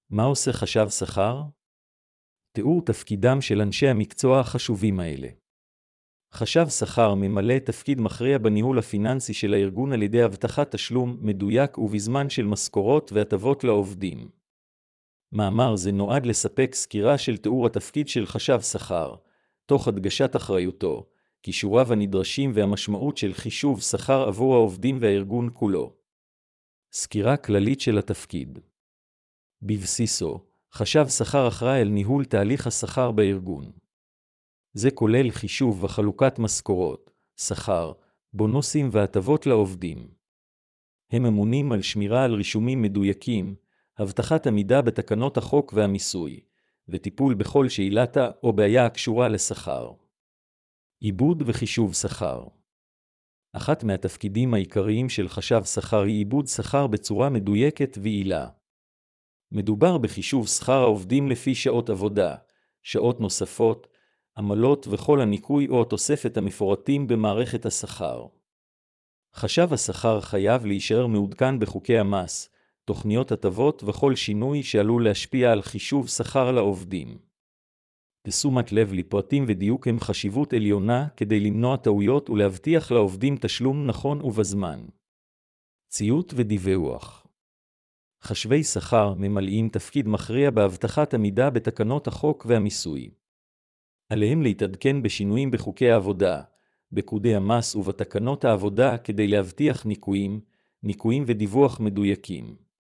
מה עושה חשב שכר? תיאור תפקידם של אנשי המקצוע החשובים האלה. חשב שכר ממלא תפקיד מכריע בניהול הפיננסי של הארגון על ידי הבטחת תשלום מדויק ובזמן של משכורות והטבות לעובדים. מאמר זה נועד לספק סקירה של תיאור התפקיד של חשב שכר, תוך הדגשת אחריותו, כישוריו הנדרשים והמשמעות של חישוב שכר עבור העובדים והארגון כולו. סקירה כללית של התפקיד. בבסיסו, חשב שכר אחראי על ניהול תהליך השכר בארגון. זה כולל חישוב וחלוקת משכורות, שכר, בונוסים והטבות לעובדים. הם אמונים על שמירה על רישומים מדויקים, הבטחת עמידה בתקנות החוק והמיסוי, וטיפול בכל שאילתה או בעיה הקשורה לשכר. עיבוד וחישוב שכר. אחת מהתפקידים העיקריים של חשב שכר היא עיבוד שכר בצורה מדויקת ויעילה. מדובר בחישוב שכר העובדים לפי שעות עבודה, שעות נוספות, עמלות וכל הניכוי או התוספת המפורטים במערכת השכר. חשב השכר חייב להישאר מעודכן בחוקי המס, תוכניות הטבות וכל שינוי שעלול להשפיע על חישוב שכר לעובדים. תשומת לב לפרטים ודיוק הם חשיבות עליונה כדי למנוע טעויות ולהבטיח לעובדים תשלום נכון ובזמן. ציות ודיווח. חשבי שכר ממלאים תפקיד מכריע בהבטחת עמידה בתקנות החוק והמיסוי. עליהם להתעדכן בשינויים בחוקי העבודה, בפקודי המס ובתקנות העבודה כדי להבטיח ניכויים ודיווח מדויקים.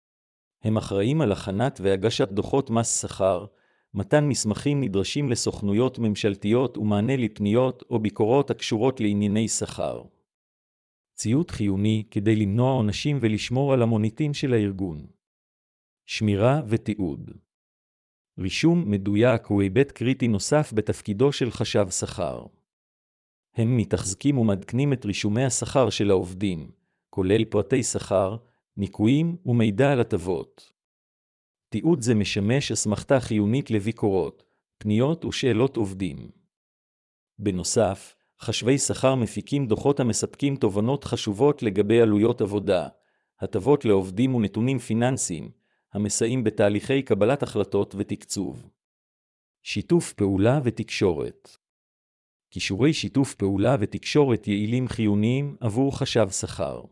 הם אחראים על הכנת והגשת דוחות מס שכר, מתן מסמכים נדרשים לסוכנויות ממשלתיות ומענה לפניות או ביקורות הקשורות לענייני שכר. ציות חיוני כדי למנוע עונשים ולשמור על המוניטין של הארגון. שמירה ותיעוד. רישום מדויק הוא היבט קריטי נוסף בתפקידו של חשב שכר. הם מתחזקים ומעדכנים את רישומי השכר של העובדים, כולל פרטי שכר, ניכויים ומידע על הטבות. תיעוד זה משמש אסמכתה חיונית לביקורות, פניות ושאלות עובדים. בנוסף, חשבי שכר מפיקים דוחות המספקים תובנות חשובות לגבי עלויות עבודה, הטבות לעובדים ונתונים פיננסיים, המסייעים בתהליכי קבלת החלטות ותקצוב. שיתוף פעולה ותקשורת. כישורי שיתוף פעולה ותקשורת יעילים חיוניים עבור חשב שכר.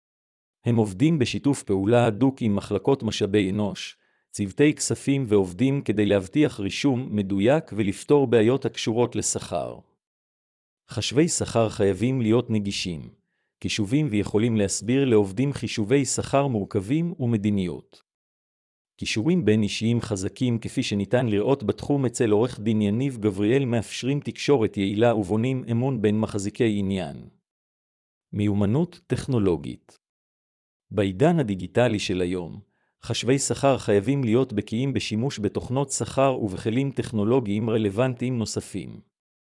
הם עובדים בשיתוף פעולה הדוק עם מחלקות משאבי אנוש, צוותי כספים ועובדים כדי להבטיח רישום מדויק ולפתור בעיות הקשורות לשכר. חשבי שכר חייבים להיות נגישים, קשובים ויכולים להסביר לעובדים חישובי שכר מורכבים ומדיניות. כישורים בין אישיים חזקים כפי שניתן לראות בתחום אצל עורך דין יניב גבריאל מאפשרים תקשורת יעילה ובונים אמון בין מחזיקי עניין. מיומנות טכנולוגית. בעידן הדיגיטלי של היום, חשבי שכר חייבים להיות בקיאים בשימוש בתוכנות שכר ובכלים טכנולוגיים רלוונטיים נוספים.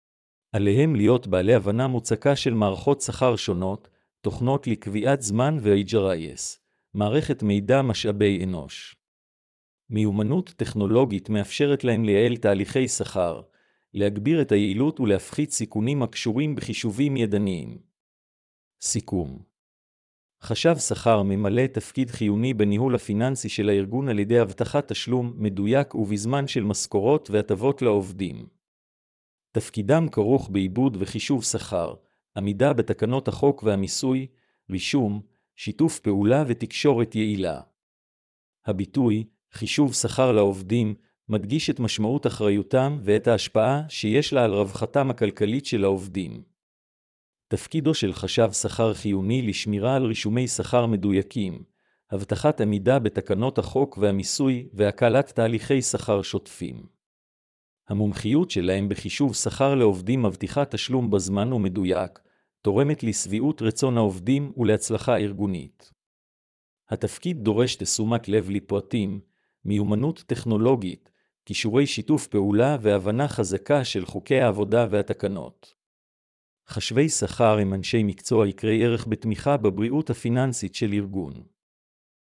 עליהם להיות בעלי הבנה מוצקה של מערכות שכר שונות, תוכנות לקביעת זמן ו-HRIS, מערכת מידע משאבי אנוש. מיומנות טכנולוגית מאפשרת להם לייעל תהליכי שכר, להגביר את היעילות ולהפחית סיכונים הקשורים בחישובים ידניים. סיכום. חשב שכר ממלא תפקיד חיוני בניהול הפיננסי של הארגון על ידי הבטחת תשלום מדויק ובזמן של משכורות והטבות לעובדים. תפקידם כרוך בעיבוד וחישוב שכר, עמידה בתקנות החוק והמיסוי, רישום, שיתוף פעולה ותקשורת יעילה. הביטוי, חישוב שכר לעובדים, מדגיש את משמעות אחריותם ואת ההשפעה שיש לה על רווחתם הכלכלית של העובדים. תפקידו של חשב שכר חיוני לשמירה על רישומי שכר מדויקים, הבטחת עמידה בתקנות החוק והמיסוי והקלת תהליכי שכר שוטפים. המומחיות שלהם בחישוב שכר לעובדים מבטיחה תשלום בזמן ומדויק, תורמת לשביעות רצון העובדים ולהצלחה ארגונית. התפקיד דורש תשומת לב לפרטים, מיומנות טכנולוגית, כישורי שיתוף פעולה והבנה חזקה של חוקי העבודה והתקנות. חשבי שכר הם אנשי מקצוע יקרי ערך בתמיכה בבריאות הפיננסית של ארגון.